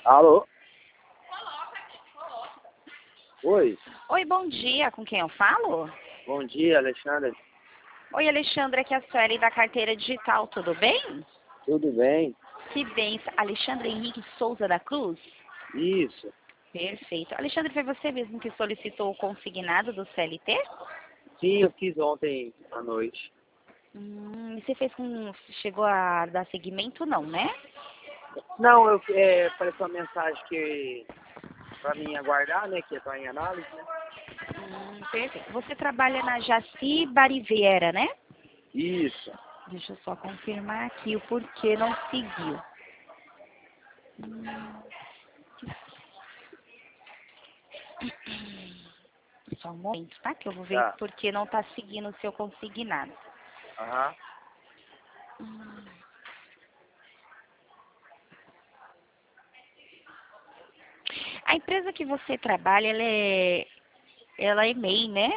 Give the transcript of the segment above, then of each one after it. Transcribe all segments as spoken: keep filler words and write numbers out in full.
Alô? Oi, Oi, bom dia. Com quem eu falo? bom dia, Alexandre. Oi, Alexandre, aqui é a Sueli da Carteira Digital, tudo bem? Tudo bem? Que bem. Alexandre Henrique Souza da Cruz? Isso. Perfeito. Alexandre, foi você mesmo que solicitou o consignado do C L T? Sim, eu fiz ontem à noite. Hum, e você fez com... chegou a dar seguimento, não, né? Não, eu é, apareceu uma mensagem que pra mim aguardar, né? Que tá em análise, né? Hum, perfeito. Você trabalha na Jaci Bariviera, né? Isso. Deixa eu só confirmar aqui o porquê não seguiu. Hum. Só um momento, tá? Que eu vou ver Tá. porque não tá seguindo o seu consignado. Aham. Hum. A empresa que você trabalha, ela é, ela é M E I, né?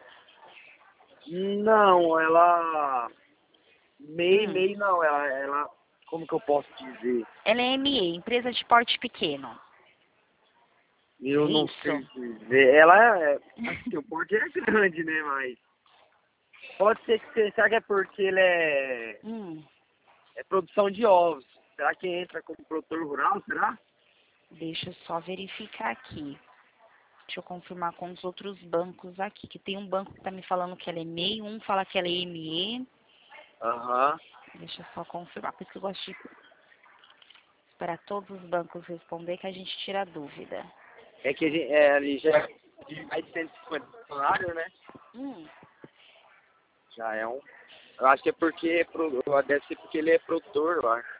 Não, ela... Mei, Hum. mei não, ela, ela... Como que eu posso dizer? Ela é M E I, empresa de porte pequeno. Eu não sei Isso. dizer. Ela é... Acho que o porte é grande, né? Mas... Pode ser que seja... Será que é porque ele é... Hum. É produção de ovos? Será que entra como produtor rural, será? Deixa eu só verificar aqui. Deixa eu confirmar com os outros bancos aqui. Que tem um banco que tá me falando que ela é M E I, um fala que ela é M E. Aham. Deixa eu só confirmar, por isso que eu gosto de esperar todos os bancos responder que a gente tira a dúvida. É que a gente, é, ali já é de mais de cento e cinquenta funcionários, né? Hum. Já é um... Eu acho que é porque... é pro- Deve ser porque ele é produtor, eu acho.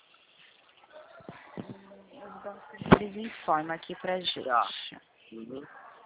Os bancos eles informam aqui pra Já. gente. Uhum.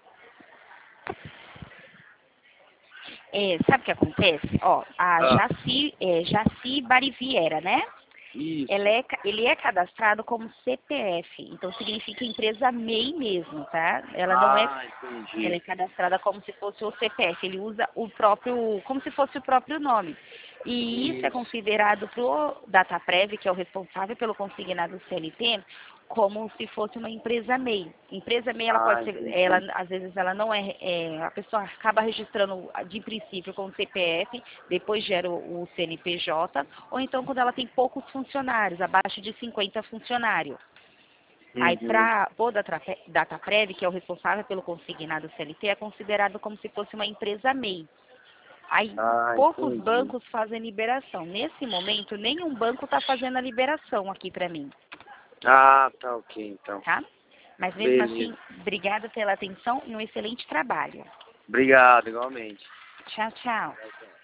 É, sabe o que acontece? Ó, a Ah, Jaci, é, Jaci Bariviera, né? Ela isso. é, ca- ele é cadastrado como C P F, então significa empresa M E I mesmo, tá? Ela não é, Ah, ela é entendi. cadastrada como se fosse o C P F, ele usa o próprio, como se fosse o próprio nome. E isso é Isso. considerado pro Dataprev, que é o responsável pelo consignado C L T, como se fosse uma empresa M E I. Empresa M E I, ela Ah, pode ser, ela, entendi. às vezes ela não é, é, a pessoa acaba registrando de princípio com o C P F, depois gera o, o C N P J, ou então quando ela tem poucos funcionários, abaixo de cinquenta funcionários. Aí, Uhum. para o Dataprev, que é o responsável pelo consignado C L T, é considerado como se fosse uma empresa M E I. Aí, Ah, poucos entendi. bancos fazem liberação. Nesse momento, nenhum banco está fazendo a liberação aqui para mim, Ah, tá ok, então. tá? Mas mesmo assim, Beleza. obrigada pela atenção e um excelente trabalho. Obrigado, igualmente. Tchau, tchau. Tchau, tchau.